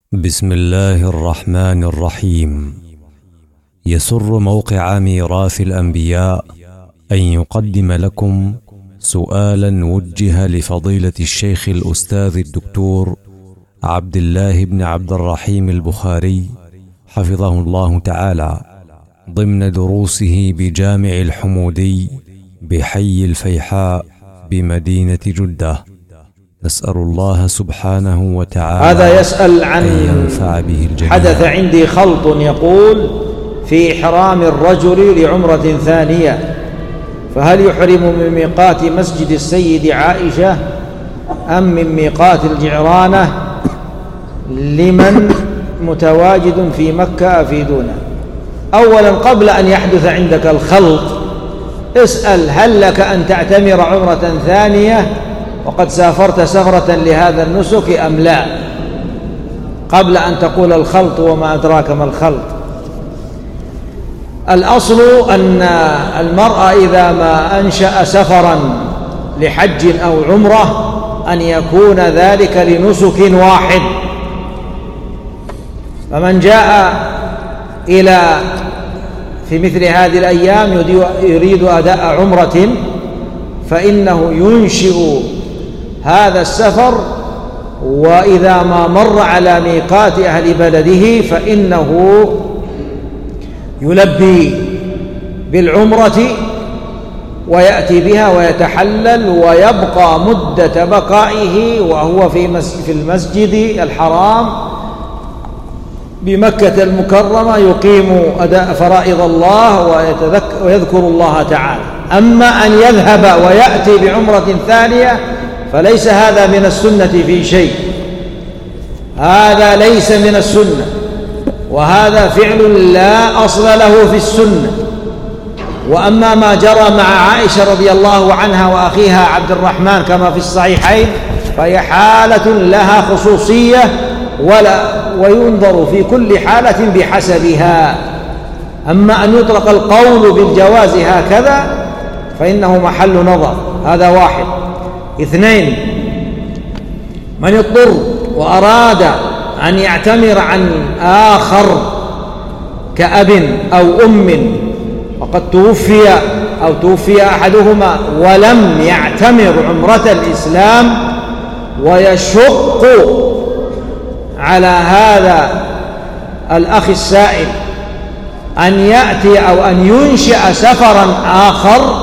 بسم الله الرحمن الرحيم. يسر موقع ميراث الأنبياء أن يقدم لكم سؤالا وجه لفضيلة الشيخ الأستاذ الدكتور عبد الله بن عبد الرحيم البخاري حفظه الله تعالى ضمن دروسه بجامع الحمودي بحي الفيحاء بمدينة جدة. نسأل الله سبحانه وتعالى هذا يسأل عن ينفع به الجميع. حدث عندي خلط يقول في إحرام الرجل لعمرة ثانية، فهل يحرم من ميقات مسجد السيد عائشة أم من ميقات الجعرانة؟ لمن متواجد في مكة أفيدونا. أولا قبل أن يحدث عندك الخلط اسأل هل لك أن تعتمر عمرة ثانية وقد سافرت سفرة لهذا النسك أم لا، قبل أن تقول الخلط وما أدراك ما الخلط. الأصل أن المرأة إذا ما أنشأ سفرا لحج أو عمرة أن يكون ذلك لنسك واحد، فمن جاء في مثل هذه الأيام يريد أداء عمرة فإنه ينشئ هذا السفر، وإذا ما مر على ميقات أهل بلده فإنه يلبي بالعمرة ويأتي بها ويتحلل، ويبقى مدة بقائه وهو في المسجد الحرام بمكة المكرمة يقيم أداء فرائض الله ويذكر الله تعالى. أما أن يذهب ويأتي بعمرة ثانية فليس هذا من السنة في شيء، هذا ليس من السنة، وهذا فعل لا أصل له في السنة. وأما ما جرى مع عائشة رضي الله عنها وأخيها عبد الرحمن كما في الصحيحين فهي حالة لها خصوصية وينظر في كل حالة بحسبها. أما أن يطلق القول بالجواز هكذا فإنه محل نظر. هذا واحد. اثنين، من اضطر وأراد أن يعتمر عن آخر كأب أو أم وقد توفي أحدهما ولم يعتمر عمرة الإسلام، ويشق على هذا الأخ السائل أن يأتي أو أن ينشئ سفرا آخر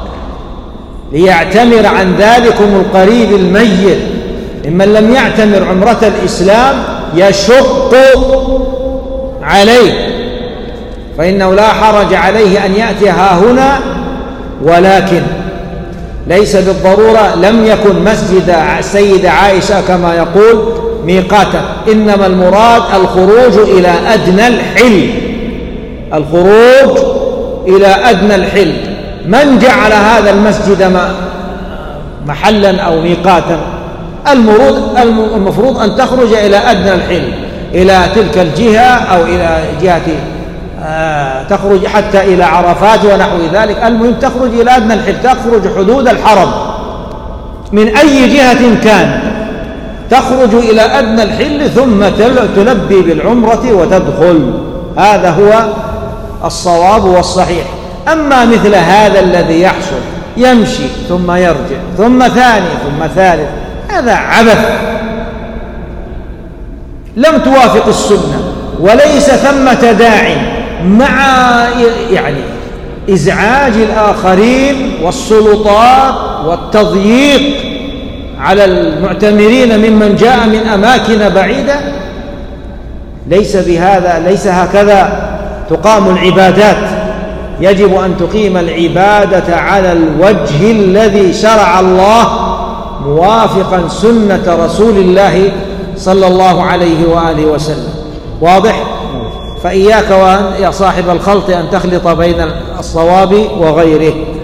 ليعتمر عن ذلكم القريب الميت ممن لم يعتمر عمرة الإسلام، يشق عليه، فإنه لا حرج عليه أن يأتي هنا، ولكن ليس بالضرورة. لم يكن مسجد السيدة عائشة كما يقول ميقاتا، إنما المراد الخروج إلى أدنى الحل، الخروج إلى أدنى الحل. من جعل هذا المسجد محلا أو ميقاتا؟ المفروض أن تخرج إلى أدنى الحل، إلى تلك الجهة أو إلى جهة تخرج حتى إلى عرفات ونحو ذلك. المهم تخرج إلى أدنى الحل، تخرج حدود الحرم من أي جهة كان، تخرج إلى أدنى الحل ثم تلبي بالعمرة وتدخل. هذا هو الصواب والصحيح. أما مثل هذا الذي يحصل يمشي ثم يرجع ثم ثاني ثم ثالث، هذا عبث لم توافق السنة، وليس ثمة داع مع إزعاج الآخرين والسلطات والتضييق على المعتمرين ممن جاء من أماكن بعيدة. ليس هكذا تقام العبادات. يجب أن تقيم العبادة على الوجه الذي شرع الله موافقا سنة رسول الله صلى الله عليه وآله وسلم. واضح؟ فإياك يا صاحب الخلط أن تخلط بين الصواب وغيره.